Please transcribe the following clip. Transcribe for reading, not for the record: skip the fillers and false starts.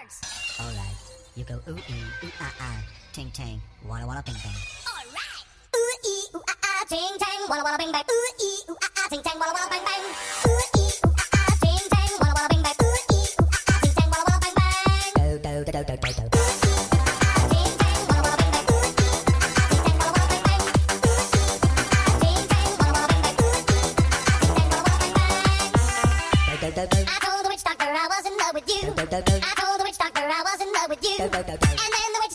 Alright, you go ooh ee, ooh ah ah, ting tang, walla walla bing bang. Alright. Ooh ee ooh ah ah, ting tang, walla walla bing bang. Ooh ee ooh ah ah, ting tang, walla walla bang bang. Ooh ee ooh ah ah, ting tang, walla walla bing bang. Ooh ee ooh ah ah, ting tang, walla walla bang bang. Do do do do do do do. I told the witch doctor I was in love with you. I told the witch doctor I was in love with you. And then the